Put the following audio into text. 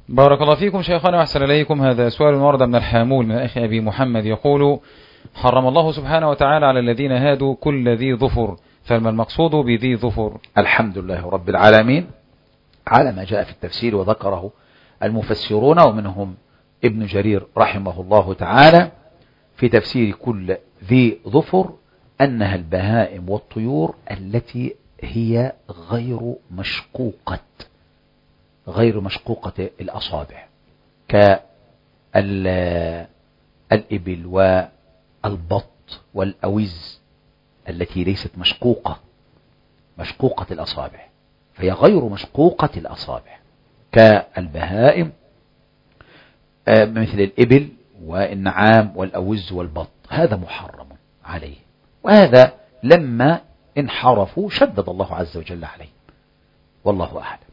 بارك الله فيكم شيخنا وأحسن إليكم. هذا سؤال ورد من الحامول من أخي أبي محمد يقول: حرم الله سبحانه وتعالى على الذين هادوا كل ذي ظفر، فما المقصود بذي ظفر؟ الحمد لله رب العالمين على ما جاء في التفسير وذكره المفسرون ومنهم ابن جرير رحمه الله تعالى في تفسير كل ذي ظفر أنها البهائم والطيور التي هي غير مشقوقة الأصابع، كالإبل والبط والأوز التي ليست مشقوقة الأصابع، فهي غير مشقوقة الأصابع كالبهائم مثل الإبل والنعام والأوز والبط، هذا محرم عليه، وهذا لما انحرفوا شدد الله عز وجل عليه، والله أعلم.